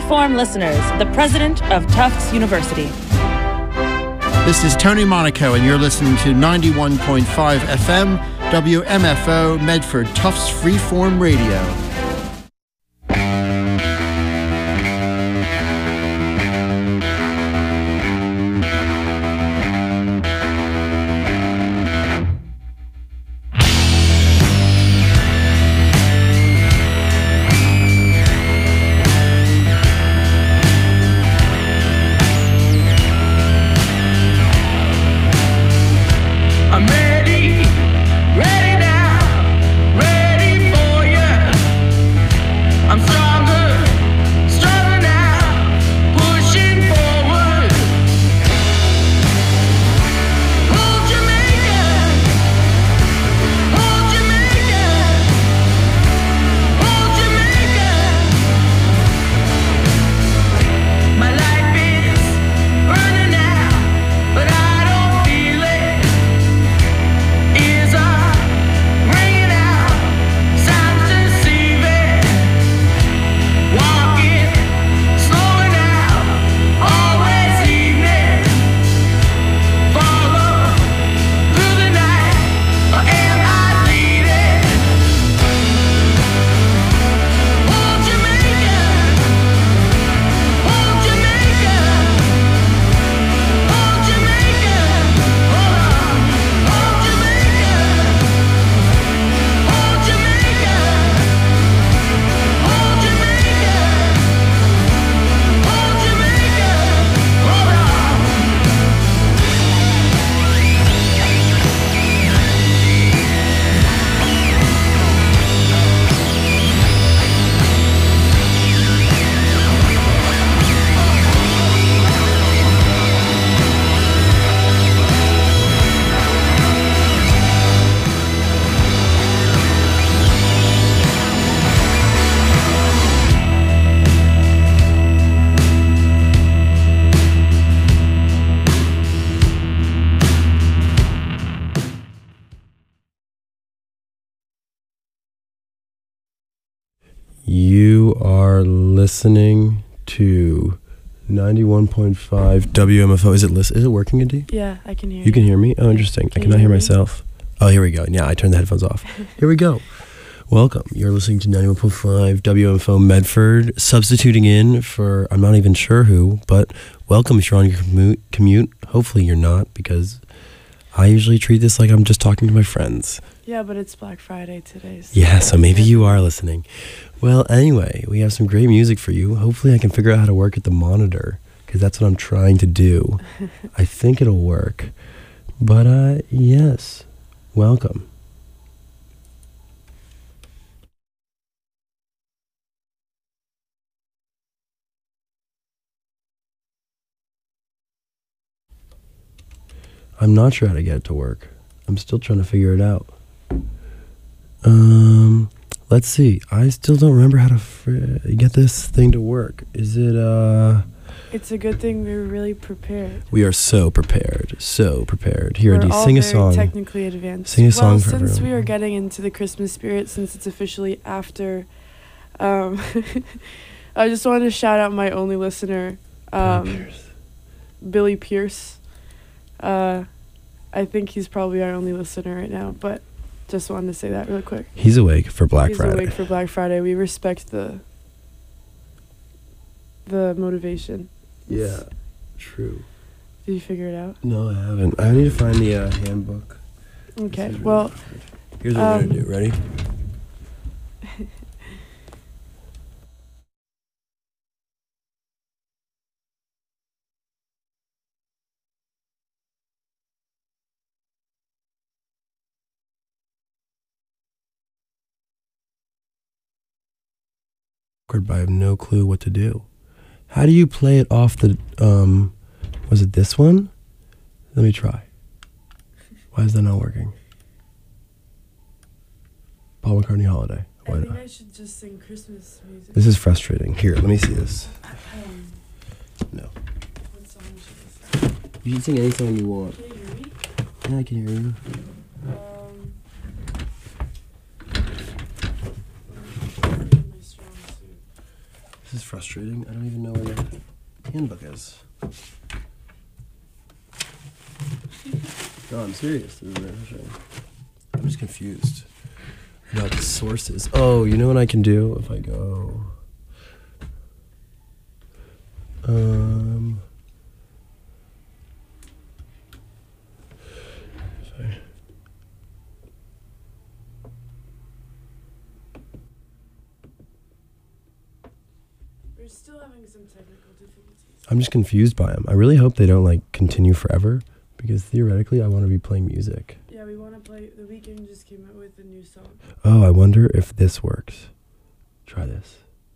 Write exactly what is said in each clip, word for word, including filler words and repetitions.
Freeform listeners, the president of Tufts University. This is Tony Monaco, and you're listening to ninety-one point five F M, W M F O, Medford, Tufts Freeform Radio. You are listening to ninety-one point five W M F O. Is it list- Is it working, Indy? Yeah, I can hear you. You can hear me? Oh, interesting. Can I cannot you hear hear me? myself. Oh, here we go. Yeah, I turned the headphones off. Here we go. Welcome. You're listening to ninety-one point five W M F O Medford, substituting in for, I'm not even sure who, but welcome if you're on your commute. commute. Hopefully you're not, because I usually treat this like I'm just talking to my friends. Yeah, but it's Black Friday today. So Yeah, so maybe you are listening. Well, anyway, we have some great music for you. Hopefully I can figure out how to work at the monitor, because that's what I'm trying to do. I think it'll work. But, uh, yes, welcome. I'm not sure how to get it to work. I'm still trying to figure it out. Um, let's see. I still don't remember how to fr- get this thing to work. Is it, uh... It's a good thing we were really prepared. We are so prepared. So prepared. Here, We're Andy, all sing a very song. technically advanced. Sing a well, song for since everyone. we are getting into the Christmas spirit, since it's officially after, um, I just wanted to shout out my only listener, um, Billy Pierce. Billy Pierce. Uh, I think he's probably our only listener right now, but just wanted to say that real quick. He's awake for Black he's Friday. awake for Black Friday. We respect the the motivation. Yeah, true. Did you figure it out? No, I haven't. I need to find the uh, handbook. Okay, This is really well, hard. Here's what um, we're going to do. Ready? But I have no clue what to do. How do you play it off the, um, was it this one? Let me try. Why is that not working? Paul McCartney Holiday. Why I think not? I should just sing Christmas music. This is frustrating. Here, let me see this. Um, No. what song should I sing? You can sing any song you want. Can you hear me? Yeah, I can hear you. Um, my strong suit. This is frustrating. I don't even know where the handbook is. No, I'm serious. This is very frustrating. I'm just confused about the sources. Oh, you know what I can do if I go... Um... Sorry. We're still having some technical difficulties. I'm just confused by them. I really hope they don't like continue forever because theoretically I want to be playing music. Yeah, we want to play. The Weeknd just came out with a new song. Oh, I wonder if this works. Try this.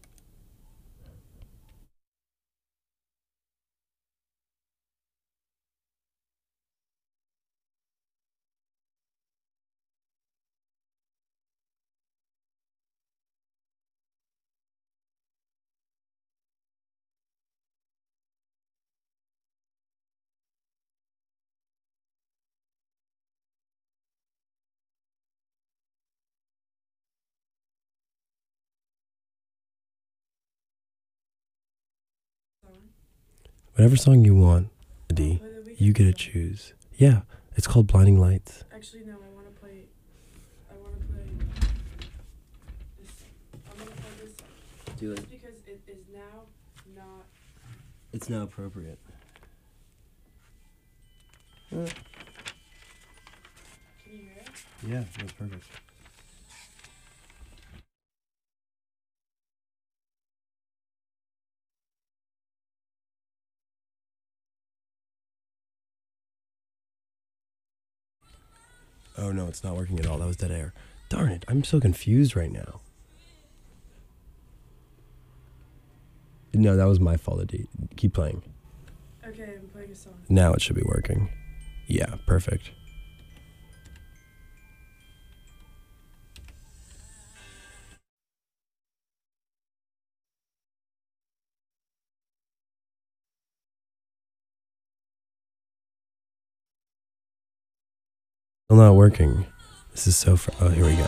Whatever song you want, D, you get to choose. Yeah, it's called Blinding Lights. Actually, no, I want to play. I want to play this. I'm going to play this song. Do Just because it is now not. It's now appropriate. Can you hear it? Yeah, that's perfect. Oh no, it's not working at all. That was dead air. Darn it, I'm so confused right now. No, that was my fault, D. Keep playing. Okay, I'm playing a song. Now it should be working. Yeah, perfect. Still not working. This is so fr- oh, here we go.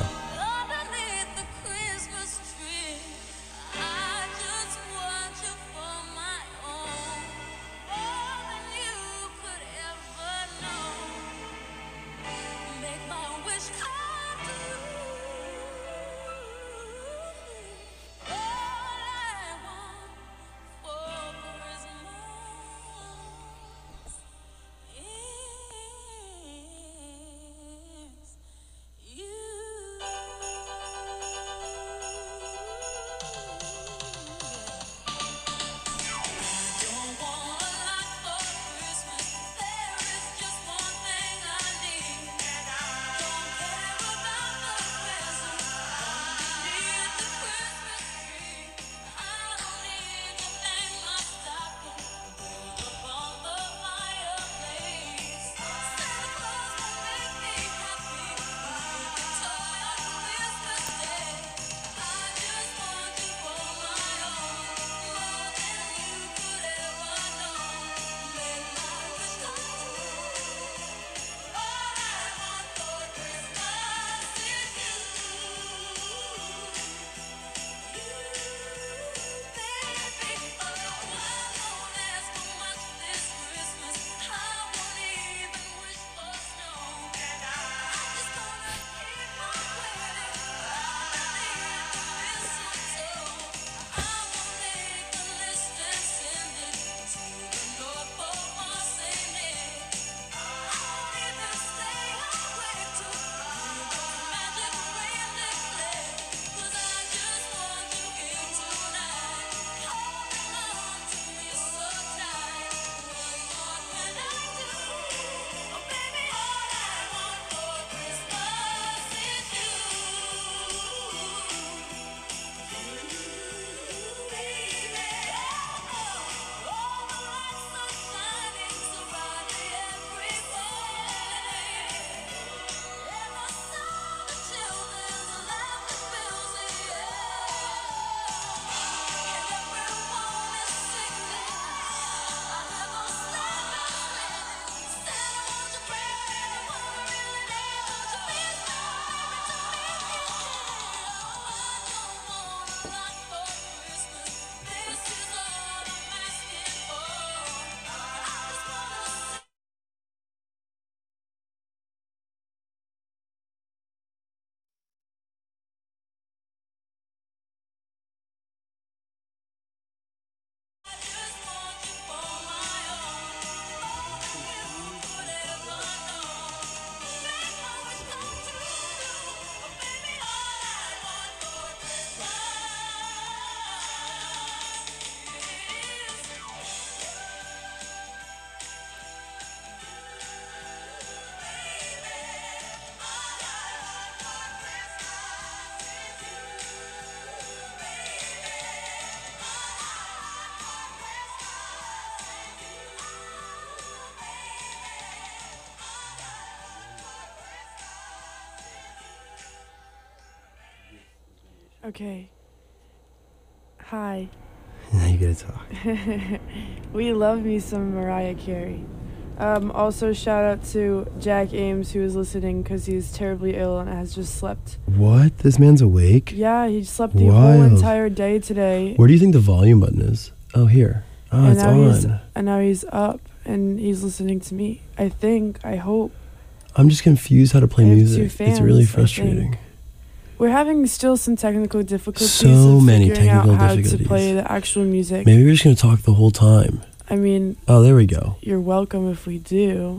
Okay. Hi. Now you gotta talk. We love me some Mariah Carey. Um, also, shout out to Jack Ames, who is listening because he's terribly ill and has just slept. What? This man's awake? Yeah, he slept the Wild. whole entire day today. Where do you think the volume button is? Oh, here. Oh, and it's now he's on. and now he's up and he's listening to me. I think. I hope. I'm just confused how to play I have music. two It's fans, really I frustrating. think. We're having still some technical difficulties. So of many figuring technical out how to difficulties. play the actual music. Maybe we're just gonna talk the whole time. I mean, Oh, there we go. you're welcome if we do.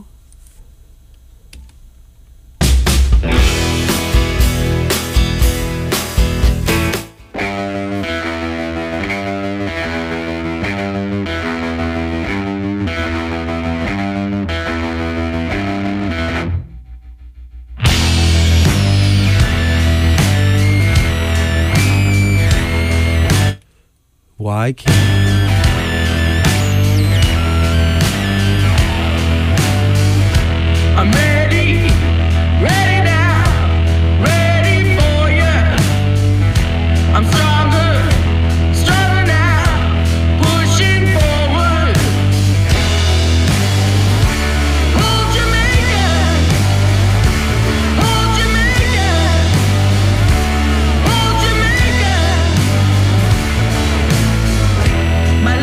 Why can't... I'm ready, ready now, ready for you. I'm stronger, stronger now, pushing forward. Hold Jamaica, hold Jamaica, hold Jamaica. My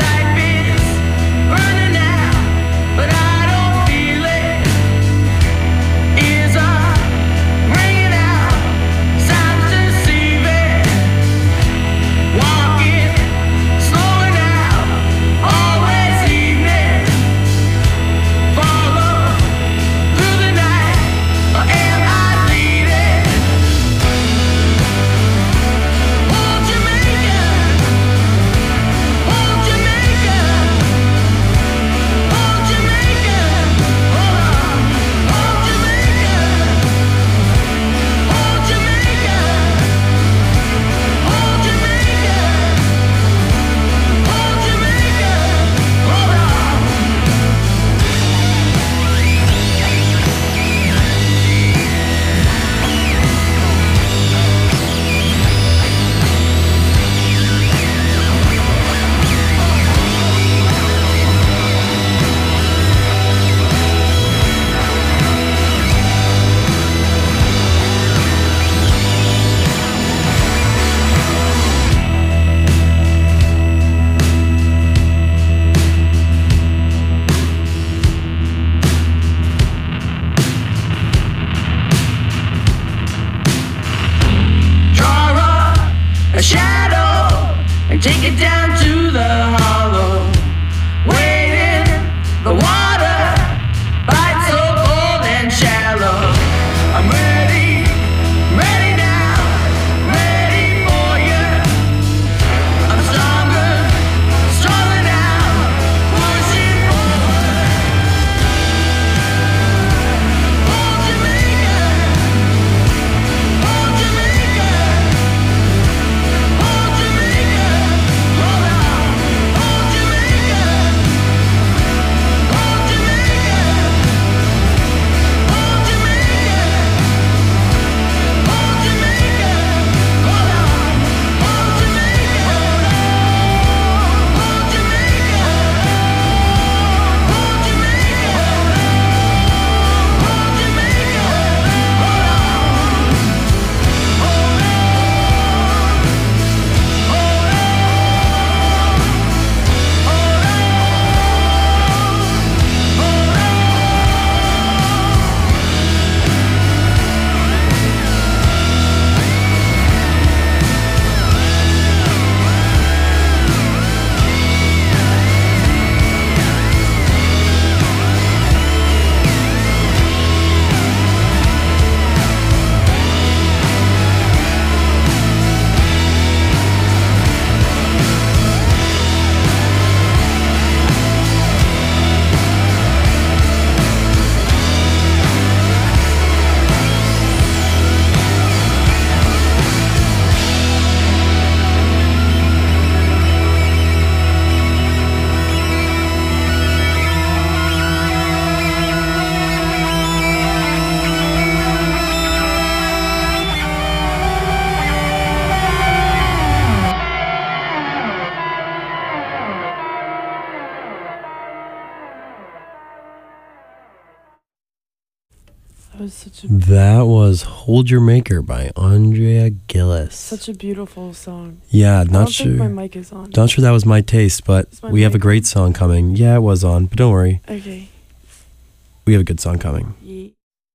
That was such a That was Hold Your Maker by Andrea Gillis. such a beautiful song. Yeah, I not don't sure. think my mic is on. Not sure that was my taste, but Is my we have a mic great on? song coming. Yeah, it was on, but don't worry. Okay. We have a good song coming. Yeah.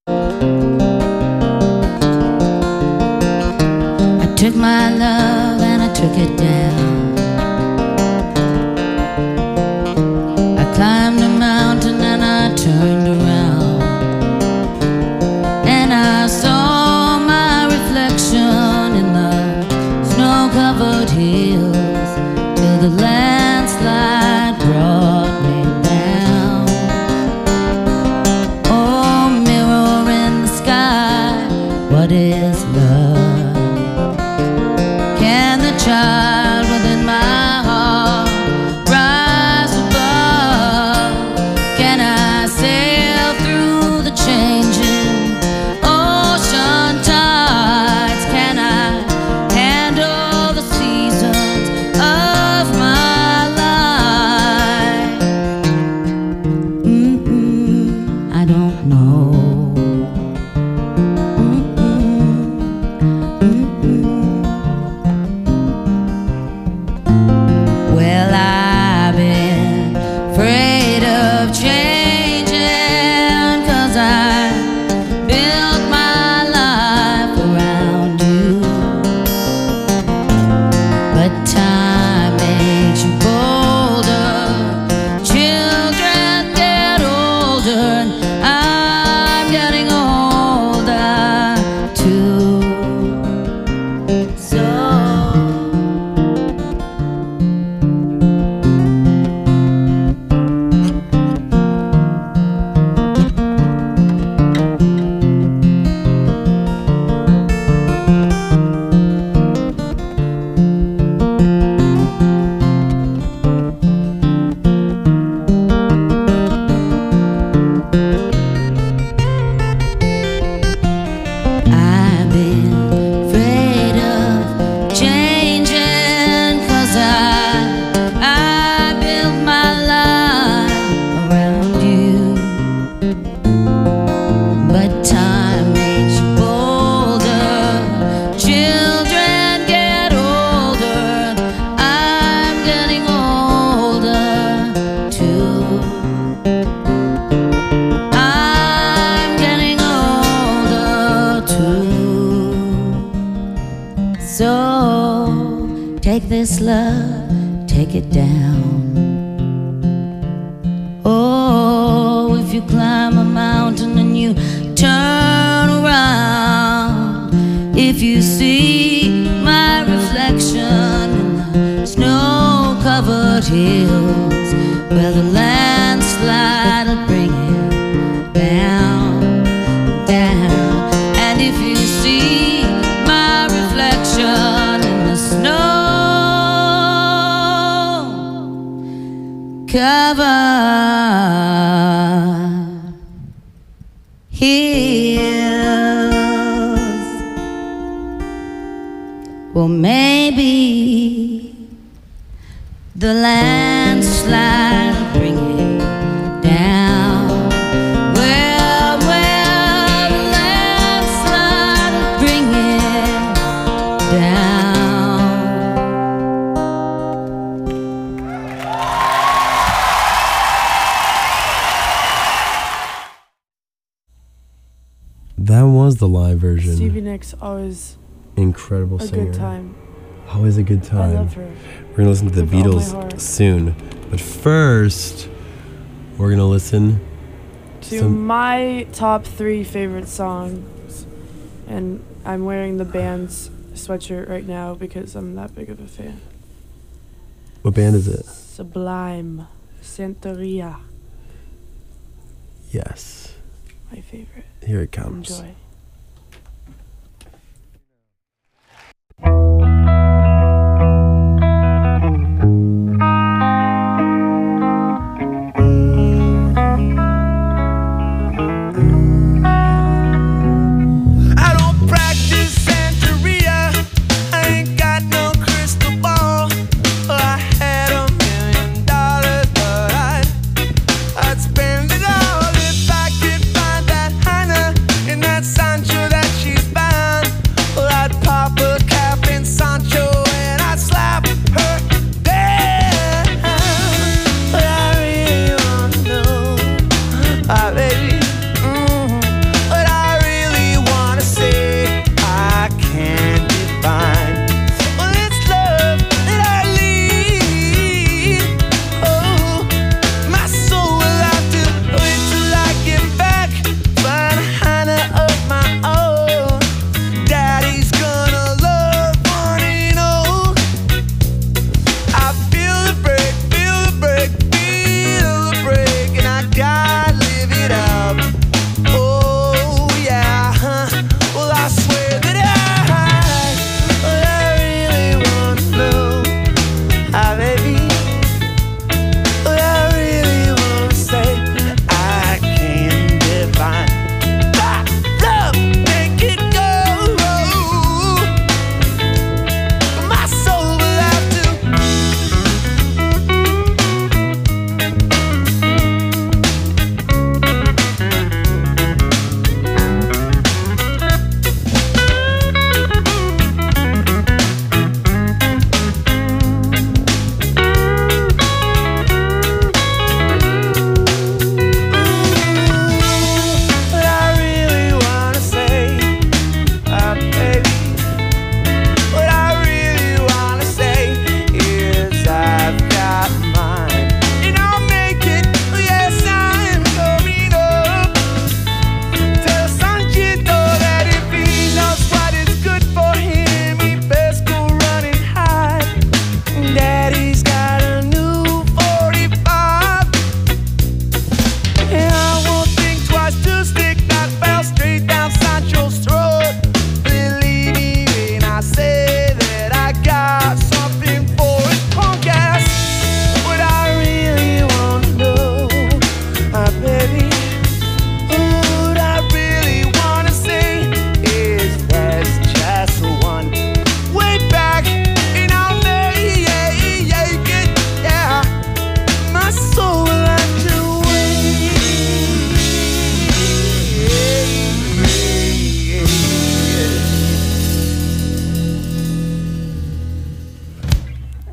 I took my love and I took it down. I climbed a mountain and I turned around, and I saw my reflection in the snow-covered hills till the landslide brought me down. Oh, mirror in the sky, what is love? Can the child within my heart rise above? Can I sail through the changing ocean tides? Can I handle the seasons of my life? Mm-mm, I don't know. Well, I've been afraid of changing, 'cause I built my life around you. But time makes you bolder, children get older, and I'm getting older too. So I've been afraid of changing, 'cause I, I built my life around you. But time makes you bolder, children get older, I'm getting older too. I'm getting older too. So take this love, take it down. Oh, if you climb a mountain and you turn around, if you see my reflection in the snow-covered hills where the landslide will bring it down, down. And if you see my reflection in the snow covered hills, well, maybe the landslide will bring it down. Well, well, the landslide will bring it down. That was the live version. Stevie Nicks always Incredible a singer. good time. Always a good time. I love her. We're gonna listen to the With all my Beatles heart. soon, but first we're gonna listen To some. my top three favorite songs, and I'm wearing the band's sweatshirt right now because I'm that big of a fan. What band is it? Sublime, Santeria, Yes, my favorite. here it comes. Enjoy. I don't practice Santeria. I ain't got no crystal ball. Well, I had a million dollars, but I'd, I'd spend it all if I could find that Heiner in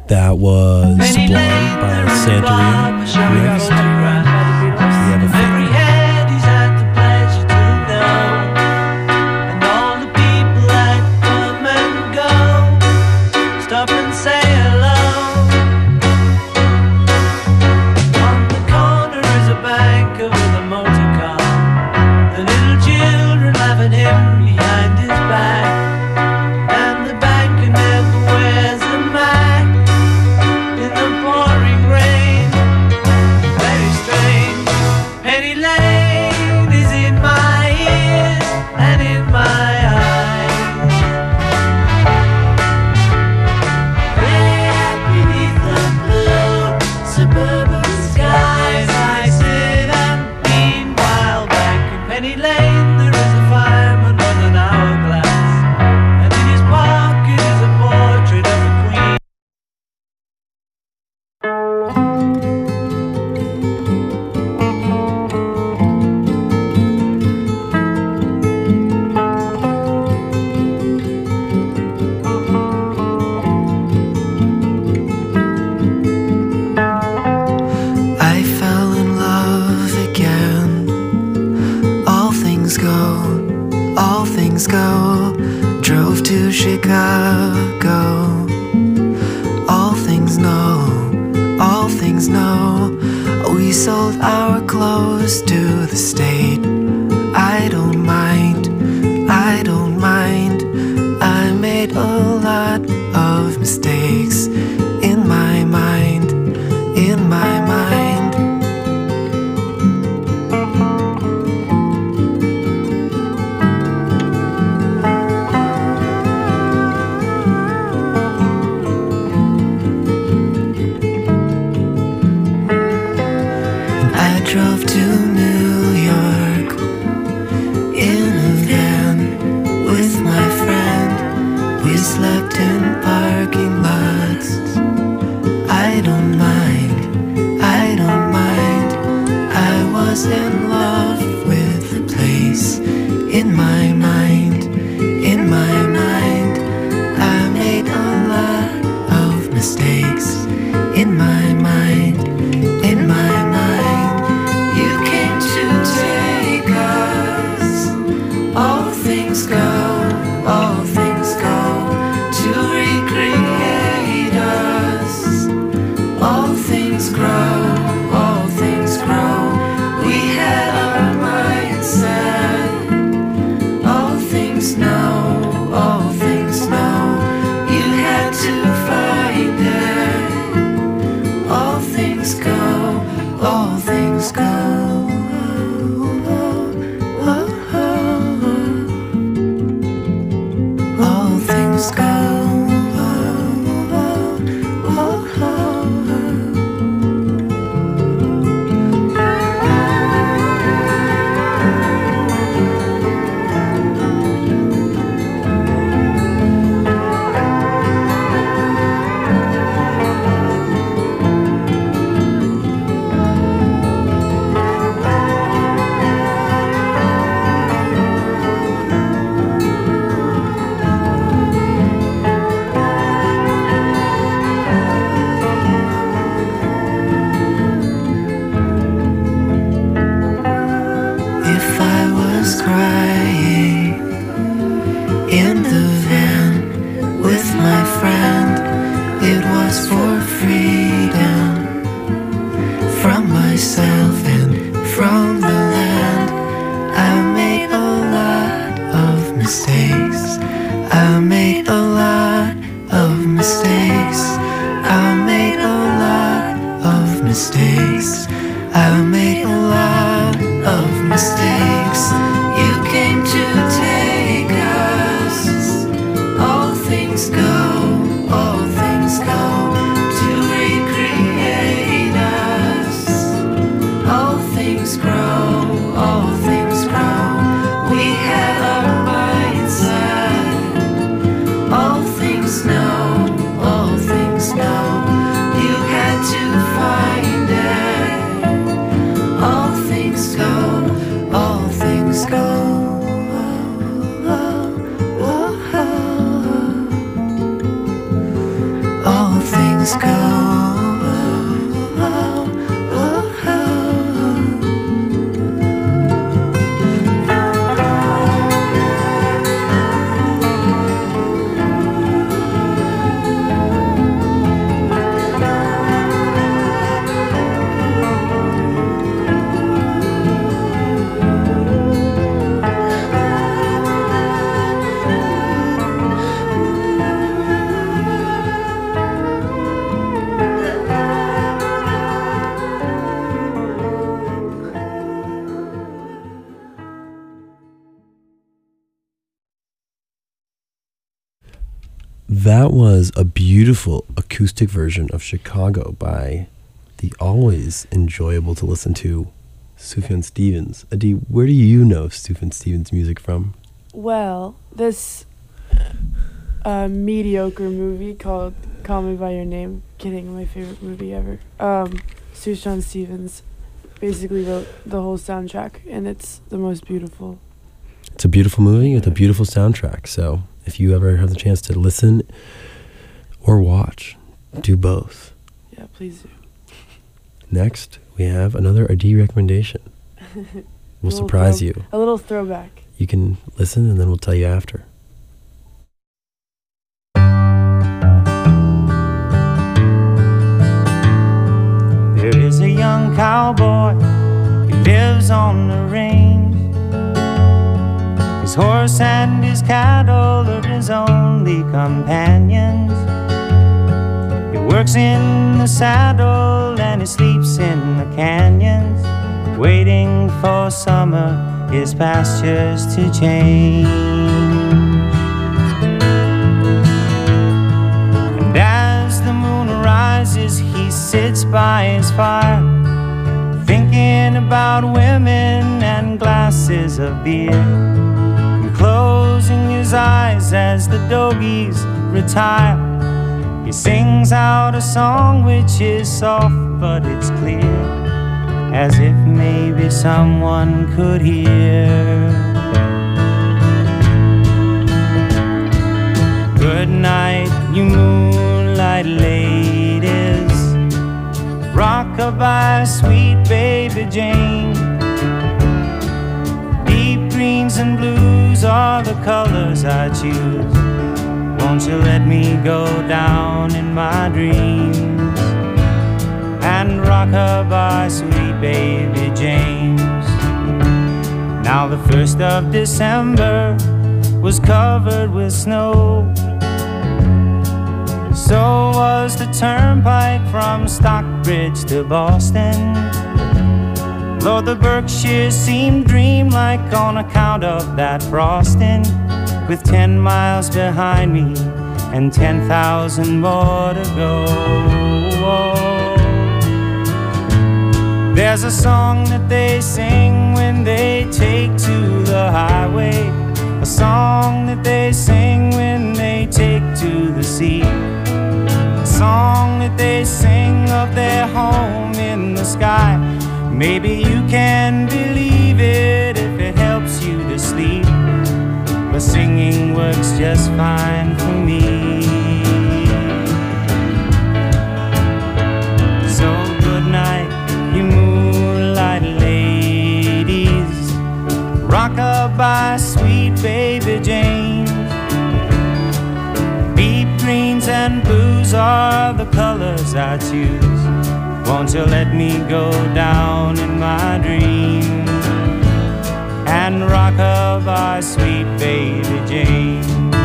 That was Sublime by Santeria. Next, we have a Every head is at the pleasure to know, and all the people that come and go stop and say hello. On the corner is a banker with a motor car. The little children laugh at him behind his back, and the banker never wears a mask in the pouring rain. Very strange. Penny Lane is in my ears and in my eyes. There beneath the blue suburban skies, I sit and meanwhile back in Penny Lane there is a fireman with an hourglass, and in his pocket is a portrait of a queen. I fell in love again. All things go, all things go. Drove to Chicago. All things know, all things know. We sold our clothes to the state. I don't mind, I don't mind. I made a lot of mistakes in my mind, in my mind. I drove to New York in a van with my friend. We slept in parking lots. I don't mind, I don't mind. I was in love with the place in my mind, in my mind. I made a lot of mistakes in my mind, in my mind. You came to take us. All things go, all things go to recreate us. All things grow, all things grow. We had our mindset. All things know, all things know. You had to find it. All things go, all things go. All things go. If I was crying in the van with my friend, it was for freedom from myself and from the land. I made a lot of mistakes. I made a lot of mistakes. I made a lot of mistakes. I made a lot of mistakes. You came to That was a beautiful acoustic version of Chicago by the always enjoyable to listen to Sufjan Stevens. Adi, where do you know Sufjan Stevens' music from? Well, this uh, mediocre movie called Call Me By Your Name, kidding, my favorite movie ever. Um, Sufjan Stevens basically wrote the whole soundtrack, and it's the most beautiful. It's a beautiful movie with a beautiful soundtrack. So if you ever have the chance to listen or watch, do both. Yeah, please do. Next, we have another Adi recommendation. We'll surprise throw- you. A little throwback. You can listen and then we'll tell you after. There is a young cowboy, he lives on the range. His horse and his cattle are his only companions. He works in the saddle and he sleeps in the canyons, waiting for summer, his pastures to change. And as the moon rises, he sits by his fire, thinking about women and glasses of beer, and closing his eyes as the dogies retire. He sings out a song which is soft but it's clear, as if maybe someone could hear. Good night, you moonlight ladies, rock-a-bye, sweet baby Jane. Deep greens and blues are the colors I choose. Won't you let me go down in my dreams and rock-a-bye, sweet baby James? Now the first of December was covered with snow, so was the turnpike from Stockbridge to Boston. Lord, the Berkshires seemed dreamlike on account of that frosting, with ten miles behind me and ten thousand more to go. There's a song that they sing when they take to the highway, a song that they sing when they take to the sea, a song that they sing of their home in the sky. Maybe you can believe it if it helps you to sleep, but singing works just fine for me. So good night, you moonlight ladies, rock-a-bye, sweet baby James. Deep greens and blues are the colors I choose. Won't you let me go down in my dreams and rock-a-bye, sweet baby Jane?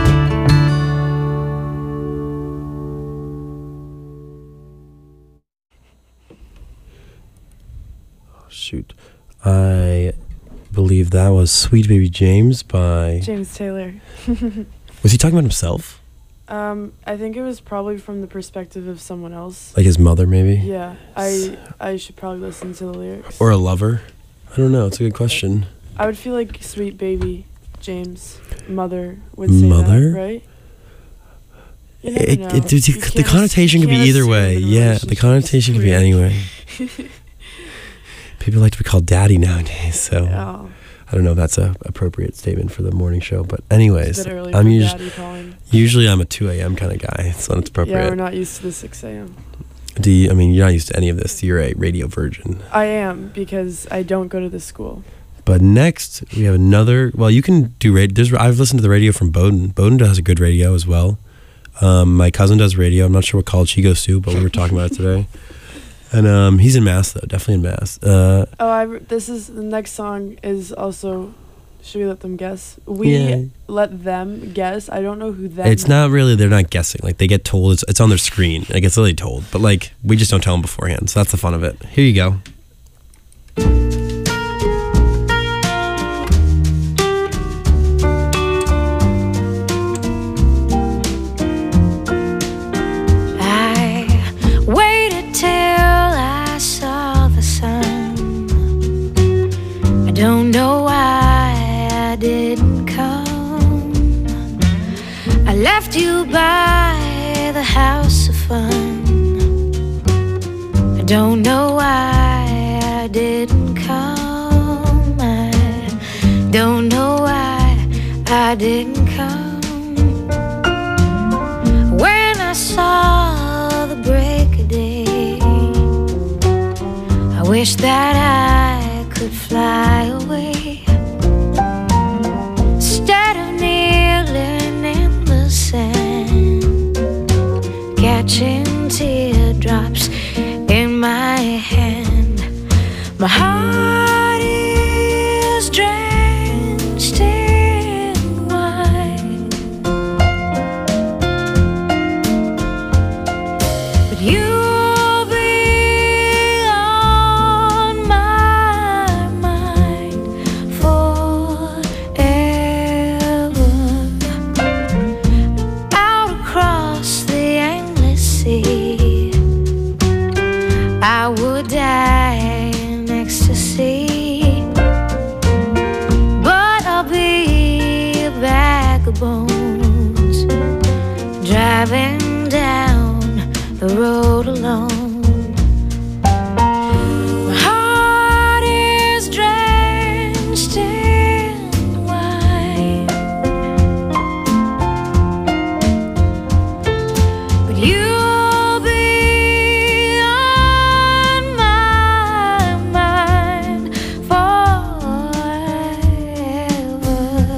Oh, shoot. I believe that was Sweet Baby James by... James Taylor. Was he talking about himself? Um, I think it was probably from the perspective of someone else. Like his mother, maybe? Yeah, I I should probably listen to the lyrics. Or a lover? I don't know. It's a good question. I would feel like Sweet Baby James' mother would say Mother? that, right? You never It, know. it, You the can't connotation ass- could be can't either assume way. in a Yeah, the relationship. connotation It's could be weird. anyway. People like to be called daddy nowadays, so Oh, I don't know if that's a appropriate statement for the morning show. But it's anyways, a bit early I'm for usually daddy calling. usually I'm a two a.m. kind of guy, so it's appropriate. Yeah, we're not used to the six a.m. Do you, I mean, you're not used to any of this. You're a radio virgin. I am, because I don't go to the school. But next, we have another. Well, you can do radio. There's, I've listened to the radio from Bowden. Bowden does a good radio as well. Um, my cousin does radio. I'm not sure what college she goes to, but we were talking about it today. And um, he's in Mass, though. Definitely in Mass. Uh, Oh, I, re- this is, the next song is also, should we let them guess? We Yeah. let them guess. I don't know who them it's not really, they're not guessing. Like, they get told, it's, it's on their screen. Like, it's literally told. But, like, we just don't tell them beforehand. So that's the fun of it. Here you go. didn't come. I left you by the house of fun. I don't know why I didn't come. I don't know why I didn't come. When I saw the break of day, I wish that I could fly away. Instead of kneeling in the sand, catching teardrops in my hand, my heart is drenched in wine. But you'll be on my mind forever. Out across the endless sea, I would die in ecstasy, but I'll be a bag of bones, driving down the road alone. My heart is drenched in wine, but you'll be on my mind forever.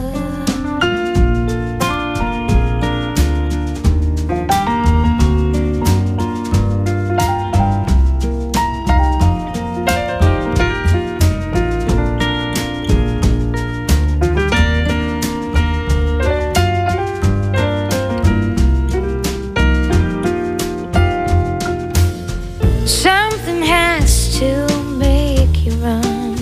Something has to make you run.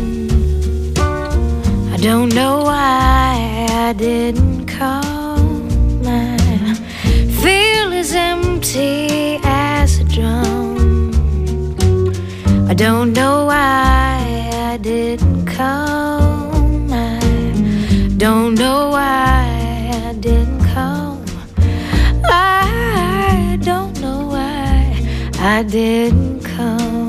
I don't know why I didn't come. I feel as empty as a drum. I don't know why I didn't come. I don't know why I didn't come. I don't know why I didn't come.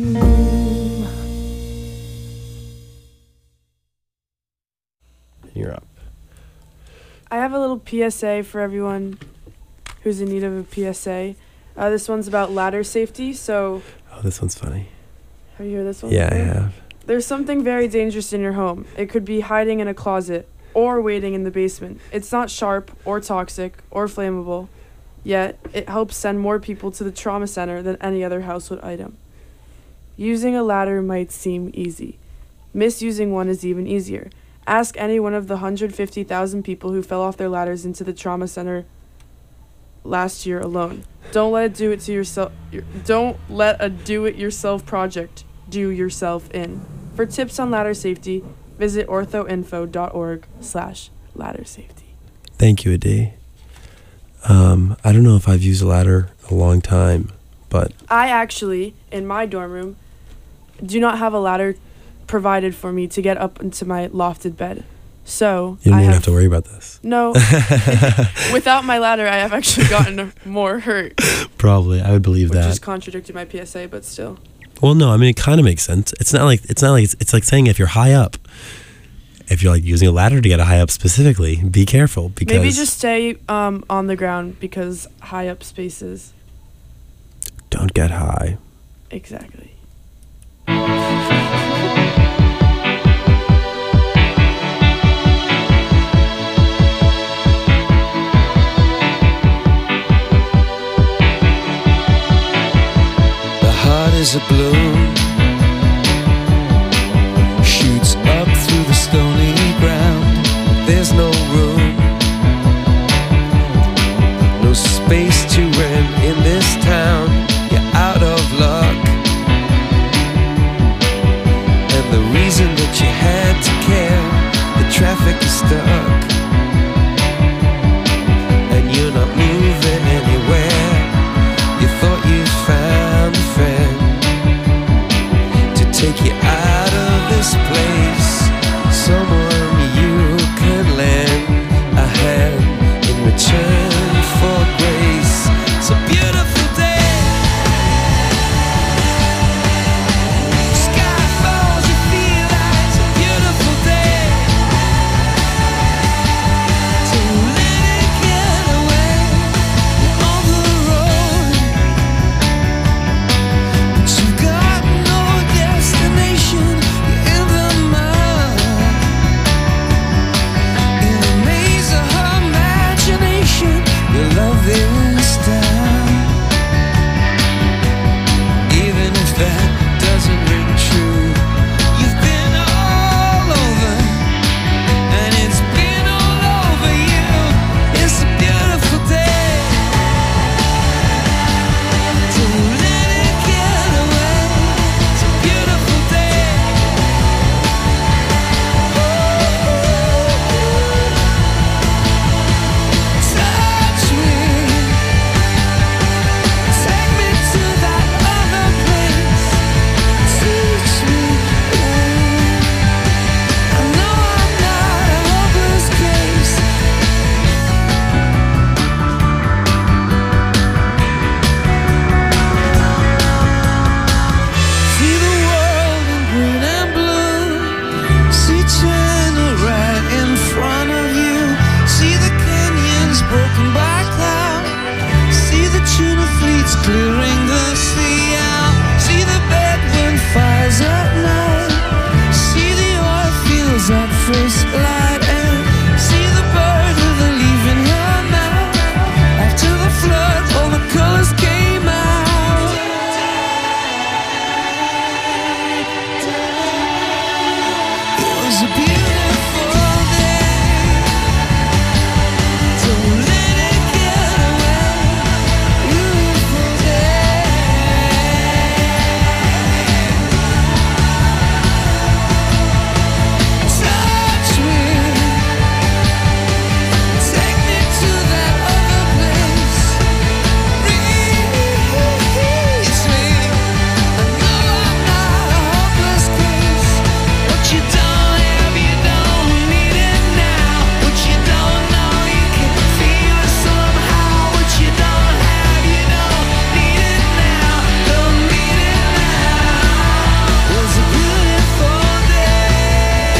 You're up. I have a little P S A for everyone who's in need of a P S A. Uh, this one's about ladder safety. So, Oh, this one's funny. have you heard this one? Yeah, I before? have. There's something very dangerous in your home. It could be hiding in a closet or waiting in the basement. It's not sharp or toxic or flammable, yet it helps send more people to the trauma center than any other household item. Using a ladder might seem easy. Misusing one is even easier. Ask any one of the one hundred fifty thousand people who fell off their ladders into the trauma center last year alone. Don't let it do it to yourself. Don't let a do-it-yourself project do yourself in. For tips on ladder safety, visit orthoinfo.org slash ladder safety. Thank you, Adi. Um, I don't know if I've used a ladder in a long time, but I actually, in my dorm room, do not have a ladder provided for me to get up into my lofted bed. So you don't I even have, have to worry about this. No. Without my ladder, I have actually gotten more hurt. Probably, I would believe Which that. just contradicted my P S A, but still. Well, no, I mean it kind of makes sense. It's not like it's not like it's, it's like saying if you're high up, if you're like using a ladder to get high up specifically, be careful because Maybe just stay um, on the ground because high up spaces. don't get high. Exactly. The heart is a balloon, shoots up through the stony ground. There's no room, no space to rent in this town. You're out of luck, and the reason that you had to care, the traffic is stuck, and you're not moving anywhere. You thought you found a friend, first light and see the bird with a leaf in her mouth. After the flood, all the colors came out. It was a beautiful day. Don't let it get away. Beautiful day. Touch me. Take me to that other place. Release me. I know I'm not a hopeless case. What you don't have, you don't need it now. What you don't know, you can feel it somehow. What you don't have, you don't need it now. Don't need it now. It was a beautiful day.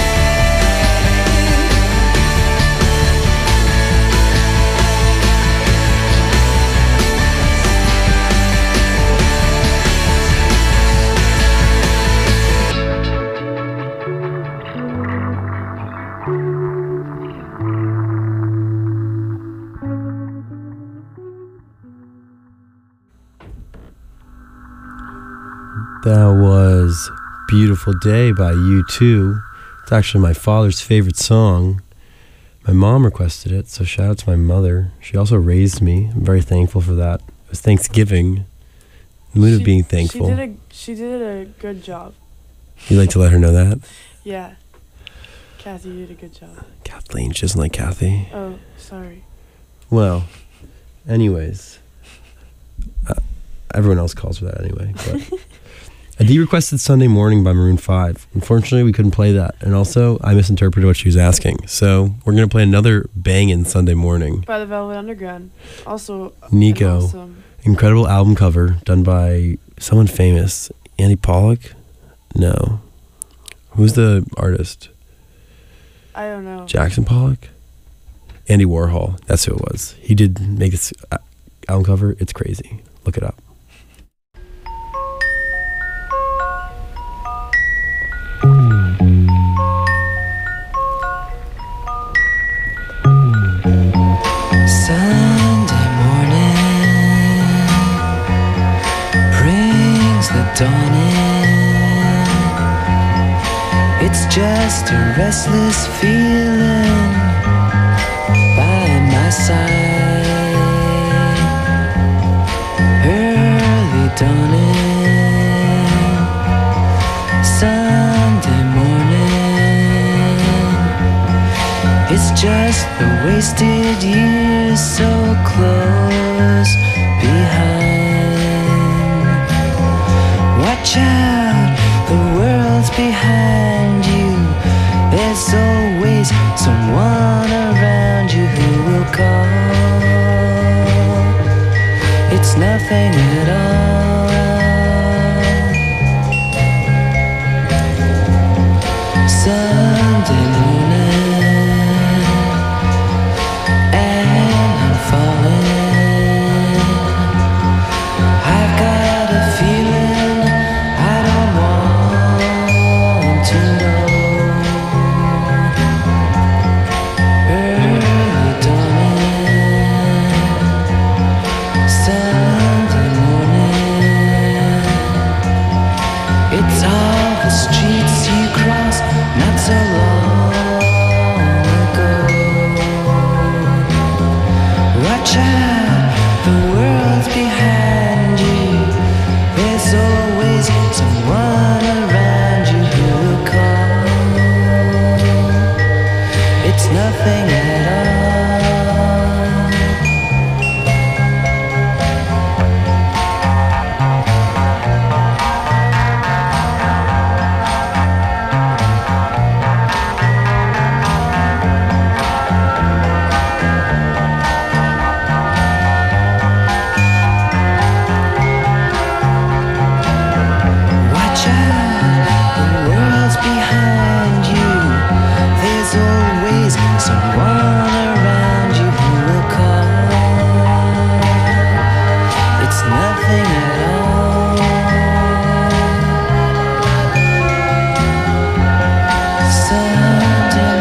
That was Beautiful Day by U two. It's actually my father's favorite song. My mom requested it, so shout out to my mother. She also raised me. I'm very thankful for that. It was Thanksgiving. The mood of She- being thankful. She did a she did a good job. You'd like to let her know that? Yeah. Kathy, you did a good job. Kathleen, she doesn't like Kathy. Oh, sorry. Well, anyways. Uh, everyone else calls her that anyway. But a D requested Sunday Morning by Maroon five. Unfortunately, we couldn't play that. And also, I misinterpreted what she was asking. So, we're going to play another bangin' Sunday Morning. By the Velvet Underground. Also, Nico. an awesome. Incredible album cover done by someone famous. Andy Pollock? No. Who's the artist? I don't know. Jackson Pollock? Andy Warhol. That's who it was. He did make this uh, album cover. It's crazy. Look it up. Sunday morning brings the dawn in. It's just a restless feeling by my side. Early dawning, Sunday morning. It's just the wasted years so close behind. Watch out, the world's behind you. There's always someone around you who will call. It's nothing at all. Sunday morning, and I'm falling. I've got a feeling I don't want to know. Early dawning, Sunday morning. It's all the streets you cross not so long ago. Watch out, the world's behind you. There's always someone around you who will call. It's nothing at all. Watch out, the world's behind you. There's always someone around you who will call. It's nothing at all. Sunday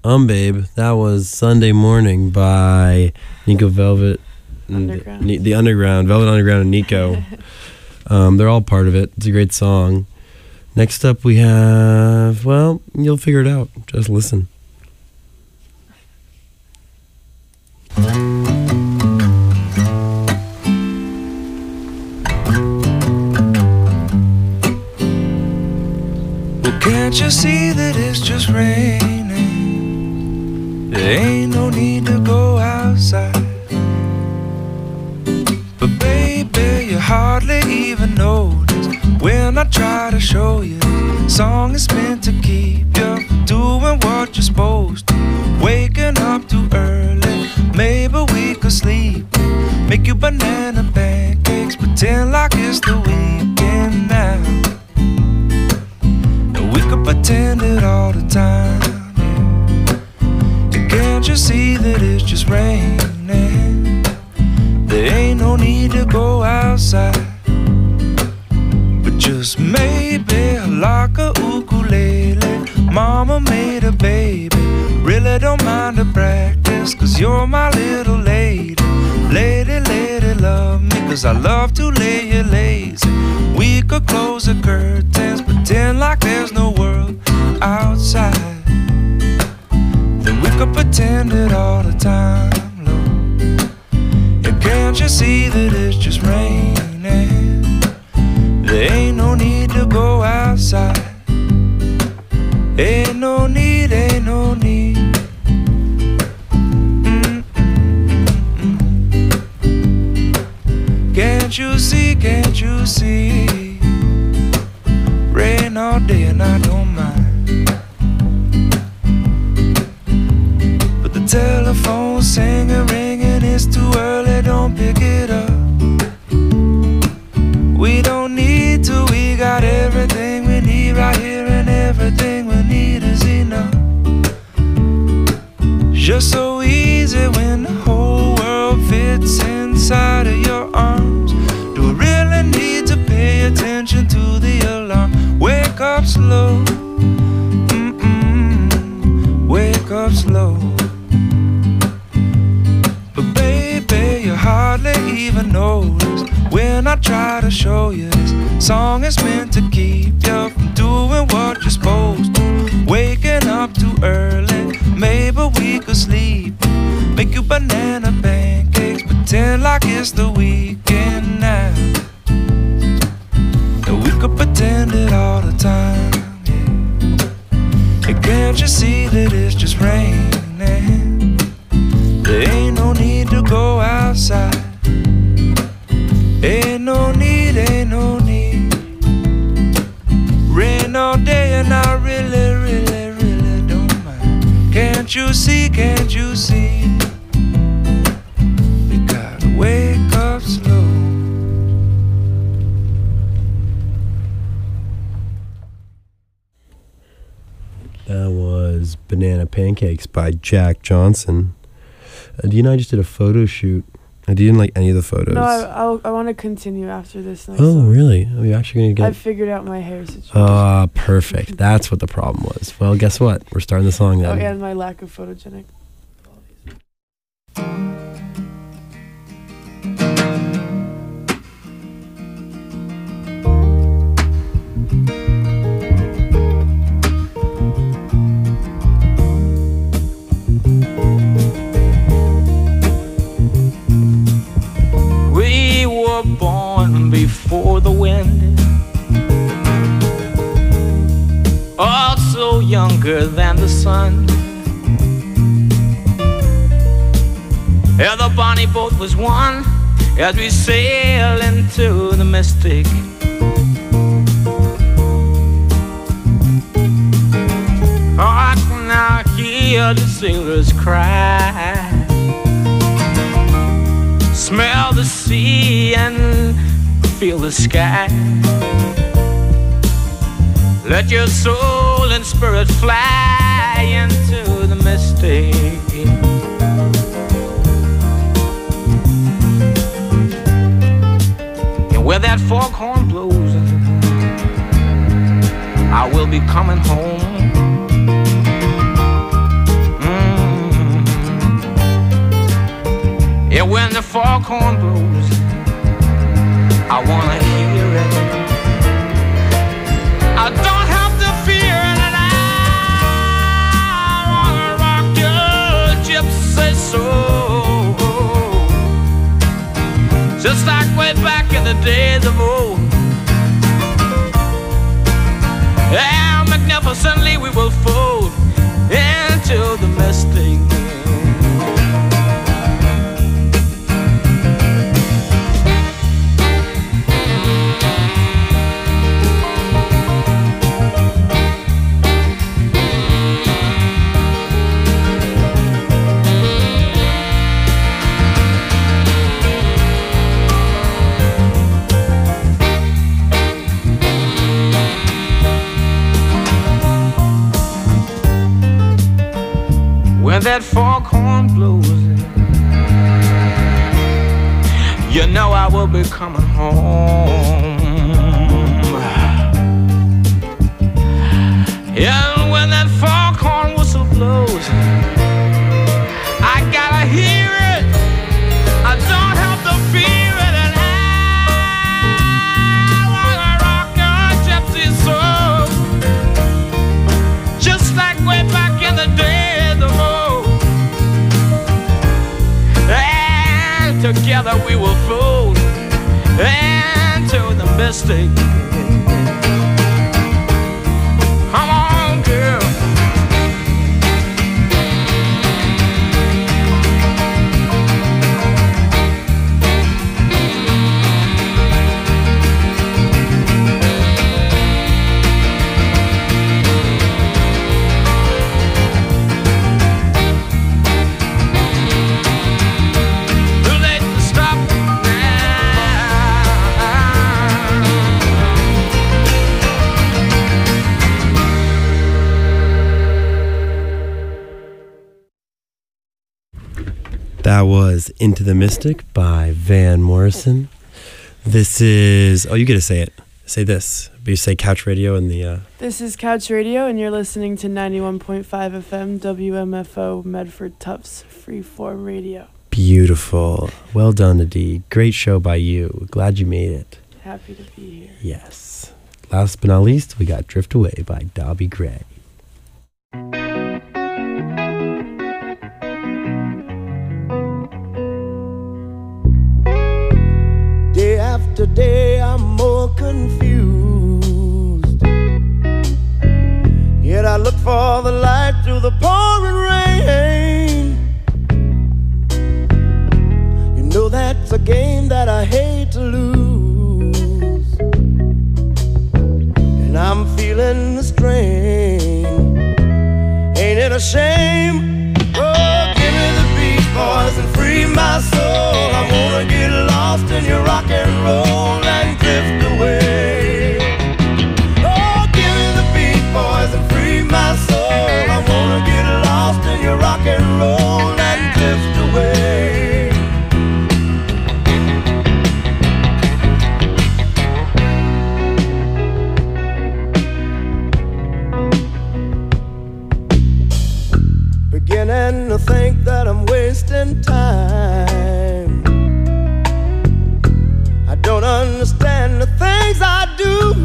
Um, Babe. That was Sunday Morning by Nico Velvet. and Underground. The, the Underground, Velvet Underground and Nico. um, they're all part of it. It's a great song. Next up we have, well, you'll figure it out. Just listen. Well, can't you see that it's just raining? There ain't no need to go outside. But baby, you hardly even notice when I try to show you. Song is meant to keep you from doing what you're supposed to. Waking up too early, maybe we could sleep. Make you banana pancakes, pretend like it's the weekend now. And we could pretend it all the time, yeah. And can't you see that it's just raining? There ain't no need to go outside. But just maybe like a ukulele, mama made a baby. Really don't mind the practice, cause you're my little lady. Lady, lady, love me, cause I love to lay you lazy. We could close the curtains, pretend like there's no world outside. Then we could pretend it all the time, Lord. And can't you see that it's just raining? There ain't no need to go outside. Ain't no need, ain't no need. Mm-mm-mm-mm. Can't you see, can't you see? Rain all day and I don't mind. But the telephone's singing, ringing, it's too early, don't pick it up. We don't need to, we got everything we need right here, and everything we need is enough. Just so easy when the whole world fits inside of your arms. Do we really need to pay attention to the alarm? Wake up slow, mm-mm, wake up slow. But baby, you hardly even notice when I try to show you this song is meant to keep you from doing what you're supposed to. Waking up too early, maybe we could sleep. Make you banana pancakes, pretend like it's the weekend now. And we could pretend it all the time, yeah. And can't you see that it's just raining? There ain't no need to go outside. Ain't no need, ain't no need. Rain all day and I really, really, really don't mind. Can't you see, can't you see? We gotta wake up slow. That was Banana Pancakes by Jack Johnson. Uh, Dee and I just did a photo shoot. I didn't like any of the photos. No, I I'll, I want to continue after this next Oh, song. really? Are you actually going to I get... figured out my hair situation. Ah, perfect. That's what the problem was. Well, guess what? We're starting the song Oh, then. and my lack of photogenic. We were born before the wind, also younger than the sun. Yeah, the bonnie boat was one as we sail into the mystic. Oh, I can now hear the sailors cry, smell the sea and feel the sky. Let your soul and spirit fly into the mystic. And where that foghorn blows, I will be coming home. foghorn blows, I wanna hear it. I don't have to fear it, and I wanna rock your gypsy soul, just like way back in the days of old. And magnificently we will fold into the mystic. When that foghorn blows, you know I will be coming home. And when that foghorn whistle blows, I gotta hear it, I don't have to fear it, and I wanna rock your gypsy soul, just like way back in the day. Together we will fold into the mystic. Come on, girl. That was Into the Mystic by Van Morrison. This is, oh, you get to say it. Say this. But you say Couch Radio in the... Uh, This is Couch Radio, and you're listening to ninety-one point five F M W M F O Medford Tufts Freeform Radio. Beautiful. Well done, Adi. Great show by you. Glad you made it. Happy to be here. Yes. Last but not least, we got Drift Away by Dobby Gray. Day after day I'm more confused, yet I look for the light through the pouring rain. You know that's a game that I hate to lose, and I'm feeling the strain. Ain't it a shame? Oh, give me the beat, boys, and free my soul. I wanna get lost in your rock and roll and drift away. Oh, give me the beat, boys, and free my soul. I wanna get lost in your rock and roll and drift away. Beginning to think that I'm wasting time. I don't understand the things I do.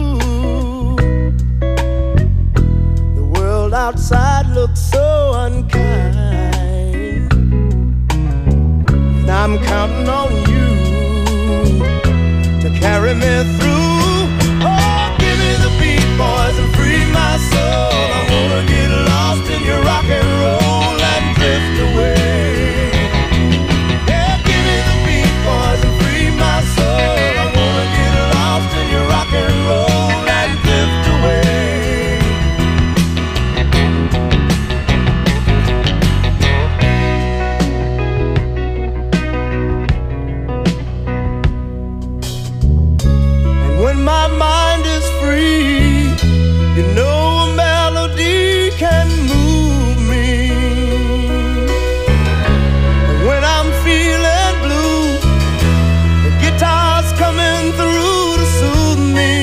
The world outside looks so unkind, and I'm counting on you to carry me through. Oh, give me the beat, boys, and free my soul. I wanna get lost in your rock and roll and drift away. Yeah, give me the beat, boys, and free my soul. I wanna get lost in your rock and roll and drift away. And when my mind is free, you know a melody can move me. And when I'm feeling blue, the guitar's coming through to soothe me.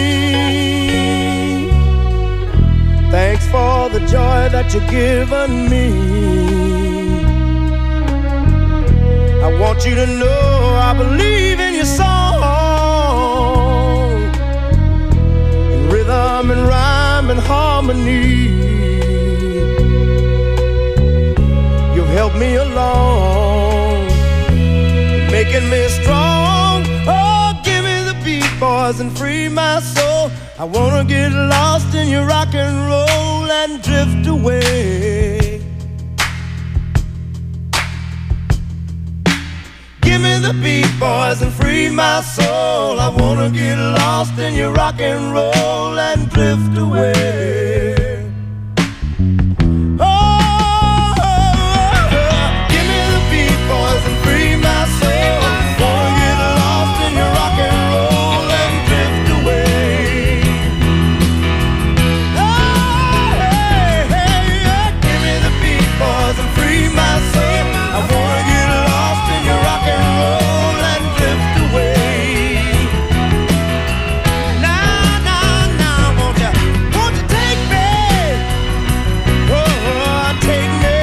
Thanks for the joy that you've given me. I want you to know I believe in your song, in rhythm and rhyme and harmony. You've helped me along, making me strong. Oh, give me the beat, boys, and free my soul. I wanna get lost in your rock and roll and drift away. Give me the beat, boys, and free my soul. I wanna get lost in your rock and roll and drift away. Oh, oh, oh, oh. Give me the beat, boys, and free my soul. Wanna get lost in your rock and roll and drift away. Oh, hey, hey, yeah. Give me the beat, boys, and free my soul. I wanna get lost in your rock and roll and drift away. Now, now, now, won't you, won't you take me? Oh, take me.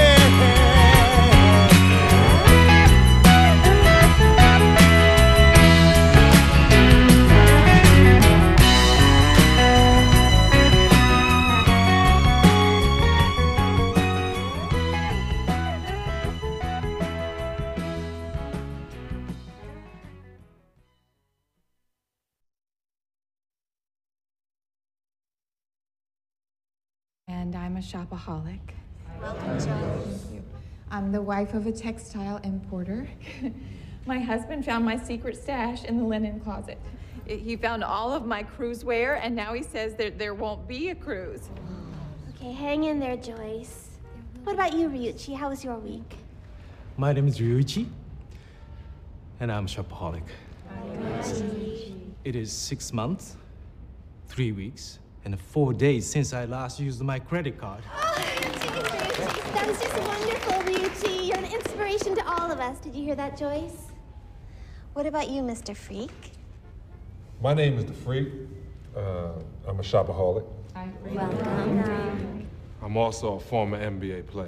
And I'm a shopaholic. Welcome, Joe. I'm the wife of a textile importer. My husband found my secret stash in the linen closet. He found all of my cruise wear, and now he says that there won't be a cruise. Okay, hang in there, Joyce. What about you, Ryuichi? How was your week? My name is Ryuichi, and I'm a shopaholic. It is six months, three weeks, and four days since I last used my credit card. Oh, Ryuichi, that was just wonderful, Ryuichi. You're an inspiration to all of us. Did you hear that, Joyce? What about you, Mister Freak? My name is The Freak. Uh, I'm a shopaholic. Welcome. I'm also a former N B A player.